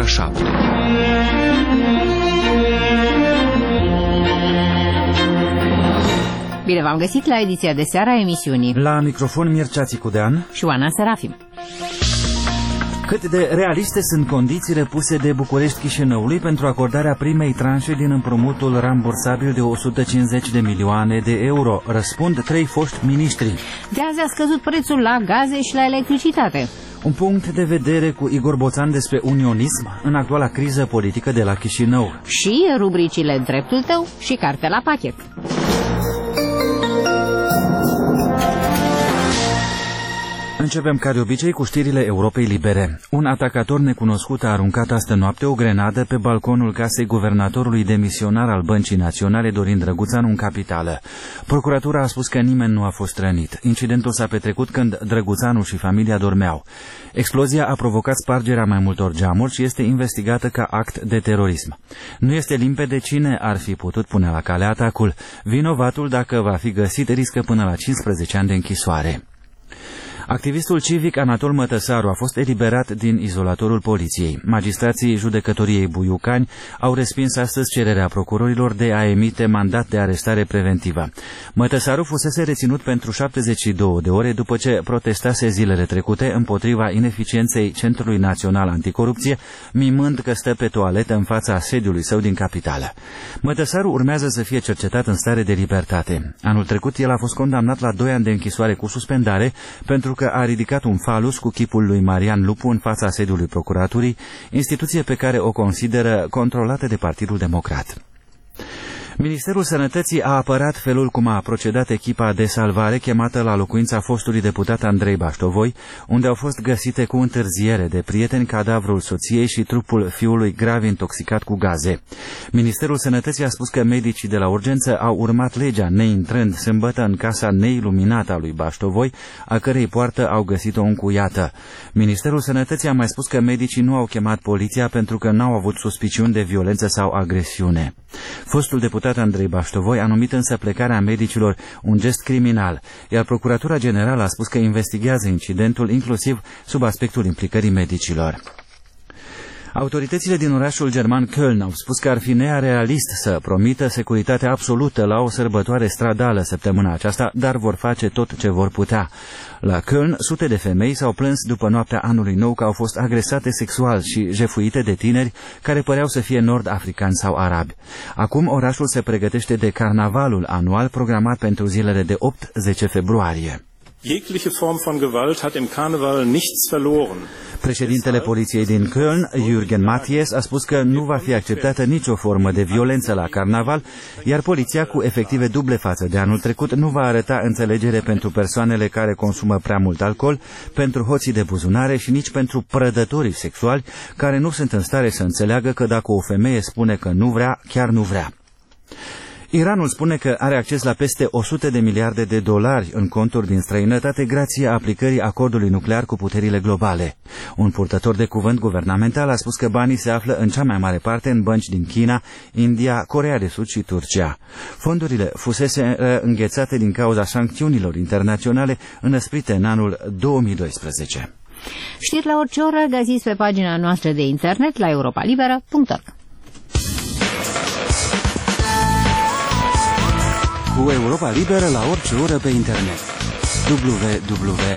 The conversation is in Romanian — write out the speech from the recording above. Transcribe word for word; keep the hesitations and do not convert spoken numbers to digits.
ora șapte. Bine v-am găsit la ediția de seară a emisiunii. La microfon Mircea Țicudean și Oana Serafim. Cât de realiste sunt condițiile puse de București Chișinăului pentru acordarea primei tranșe din împrumutul rambursabil de o sută cincizeci de milioane de euro? Răspund trei foști miniștri. De azi a scăzut prețul la gaze și la electricitate. Un punct de vedere cu Igor Boțan despre unionism în actuala criză politică de la Chișinău. Și rubricile Dreptul tău și Carte la pachet. Începem ca de obicei cu știrile Europei Libere. Un atacator necunoscut a aruncat astă noapte o grenadă pe balconul casei guvernatorului demisionar al Băncii Naționale, Dorin Drăguțanu, în capitală. Procuratura a spus că nimeni nu a fost rănit. Incidentul s-a petrecut când Drăguțanu și familia dormeau. Explozia a provocat spargerea mai multor geamuri și este investigată ca act de terorism. Nu este limpede cine ar fi putut pune la cale atacul. Vinovatul, dacă va fi găsit, riscă până la cincisprezece ani de închisoare. Activistul civic Anatol Mătăsaru a fost eliberat din izolatorul poliției. Magistrații judecătoriei Buiucani au respins astăzi cererea procurorilor de a emite mandat de arestare preventivă. Mătăsaru fusese reținut pentru șaptezeci și două de ore după ce protestase zilele trecute împotriva ineficienței Centrului Național Anticorupție, mimând că stă pe toaletă în fața sediului său din capitală. Mătăsaru urmează să fie cercetat în stare de libertate. Anul trecut el a fost condamnat la doi ani de închisoare cu suspendare pentru că a ridicat un falus cu chipul lui Marian Lupu în fața sediului procuraturii, instituție pe care o consideră controlată de Partidul Democrat. Ministerul Sănătății a apărat felul cum a procedat echipa de salvare chemată la locuința fostului deputat Andrei Baștovoi, unde au fost găsite cu întârziere de prieteni cadavrul soției și trupul fiului grav intoxicat cu gaze. Ministerul Sănătății a spus că medicii de la urgență au urmat legea, neintrând sâmbătă în casa neiluminată a lui Baștovoi, a cărei poartă au găsit-o încuiată. Ministerul Sănătății a mai spus că medicii nu au chemat poliția pentru că n-au avut suspiciuni de violență sau agresiune. Fostul deputat Andrei Baștovoi a numit însă plecarea medicilor un gest criminal, iar Procuratura Generală a spus că investigează incidentul inclusiv sub aspectul implicării medicilor. Autoritățile din orașul german Köln au spus că ar fi nerealist să promită securitate absolută la o sărbătoare stradală săptămâna aceasta, dar vor face tot ce vor putea. La Köln, sute de femei s-au plâns după noaptea anului nou că au fost agresate sexual și jefuite de tineri care păreau să fie nord-africani sau arabi. Acum orașul se pregătește de carnavalul anual programat pentru zilele de opt zece februarie. Jegliche Form von Gewalt hat im Karneval nichts verloren. Președintele poliției din Köln, Jürgen Mathies, a spus că nu va fi acceptată nicio formă de violență la carnaval, iar poliția, cu efective duble față de anul trecut, nu va arăta înțelegere pentru persoanele care consumă prea mult alcool, pentru hoții de buzunare și nici pentru prădătorii sexuali care nu sunt în stare să înțeleagă că dacă o femeie spune că nu vrea, chiar nu vrea. Iranul spune că are acces la peste o sută de miliarde de dolari în conturi din străinătate grație aplicării acordului nuclear cu puterile globale. Un purtător de cuvânt guvernamental a spus că banii se află în cea mai mare parte în bănci din China, India, Coreea de Sud și Turcia. Fondurile fusese înghețate din cauza sancțiunilor internaționale înăsprite în anul două mii doisprezece. Știri la orice oră găsiți pe pagina noastră de internet la europa liberă punct org. Cu Europa Liberă la orice oră pe internet. w w w